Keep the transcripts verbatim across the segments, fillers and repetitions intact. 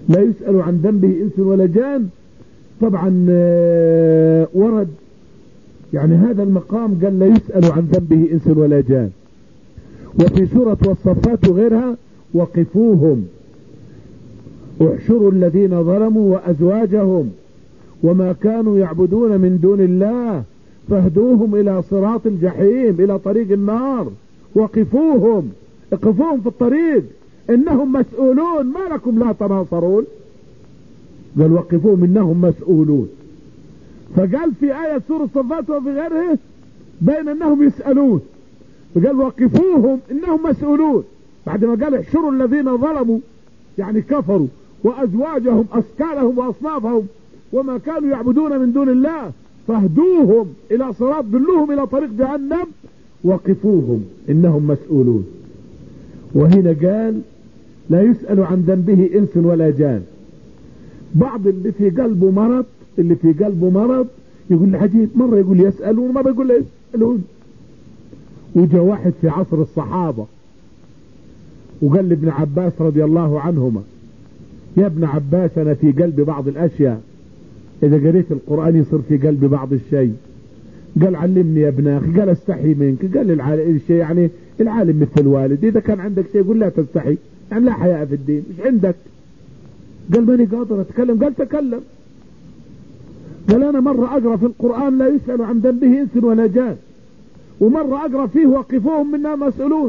لا يسأل عن ذنبه إنس ولا جان. طبعا ورد يعني هذا المقام قال لا يسأل عن ذنبه إنس ولا جان. وفي سورة والصفات وغيرها وقفوهم احشروا الذين ظلموا وأزواجهم وما كانوا يعبدون من دون الله فاهدوهم إلى صراط الجحيم، إلى طريق النار. وقفوهم، اقفوهم في الطريق إنهم مسؤولون، ما لكم لا تناصرون. قال وقفوهم إنهم مسؤولون. فقال في آية سورة الصفات وفي غيره بين أنهم يسألون، فقال وقفوهم إنهم مسؤولون. بعد ما قال احشروا الذين ظلموا يعني كفروا وأزواجهم أشكالهم وأصنافهم وما كانوا يعبدون من دون الله فاهدوهم إلى صراط، دلوهم إلى طريق جهنم. وقفوهم إنهم مسؤولون. وهنا قال لا يسأل عن ذنبه إنس ولا جان. بعض اللي في قلبه مرض اللي في قلبه مرض يقول العجيب، مرة يقول يسألون مرة يقول لا يسألون. وجاء واحد في عصر الصحابة وقال لابن عباس رضي الله عنهما يا ابن عباس أنا في قلبي بعض الأشياء، إذا قريت القرآن يصير في قلبي بعض الشيء. قال علمني يا ابن أخي. قال استحي منك. قال العالم الشيء يعني العالم مثل الوالد، إذا كان عندك شيء قل لا تستحي، يعني لا حياء في الدين، مش عندك؟ قال ماني قادر أتكلم. قال تكلم. قال أنا مرة أقرأ في القرآن لا يسأل عن ذنبه إنس ولا جان، ومرة أقرأ فيه وقفوهم منا مسؤولون.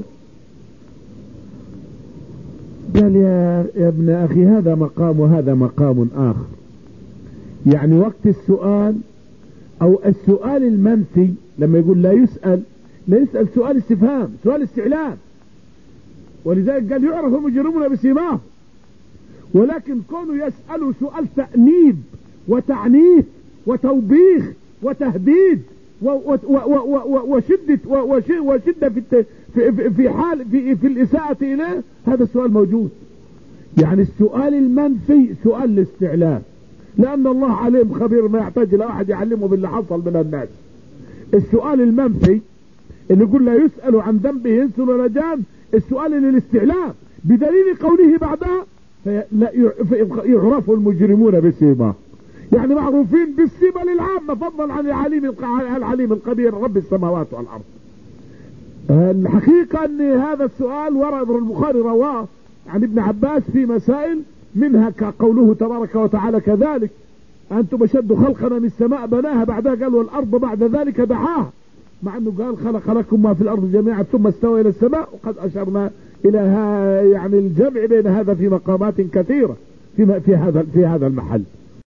قال يا, يا ابن أخي هذا مقام وهذا مقام آخر. يعني وقت السؤال أو السؤال المنفي لما يقول لا يسأل، لا يسأل سؤال استفهام، سؤال استعلام، ولذلك قال يعرف المجرمون بسيماهم. ولكن كونوا يسألوا سؤال تأنيب وتعنيف وتوبيخ وتهديد وشدة وشدة في في حال في في الإساءة إليه، هذا السؤال موجود. يعني السؤال المنفي سؤال الاستعلام، لأن الله عليم خبير ما يحتاج إلى أحد يعلمه باللي حصل من الناس. السؤال المنفي اللي يقول لا يسأل عن ذنبه إنس ولا جان، السؤال للاستعلام بدليل قوله بعدها يعرف المجرمون بسيماهم، يعني معروفين بالسيمة للعامة فضلا عن العليم العليم القدير رب السماوات والأرض. الحقيقة أن هذا السؤال ورد البخاري رواه عن ابن عباس في مسائل، منها كقوله تبارك وتعالى كذلك أنتم أشد خلقا من السماء بناها، بعدها قال والأرض بعد ذلك دحاها، مع أنه قال خلق لكم ما في الأرض جميعا ثم استوى إلى السماء. وقد أشرنا إلى يعني الجمع بين هذا في مقامات كثيرة في في هذا في هذا المحل.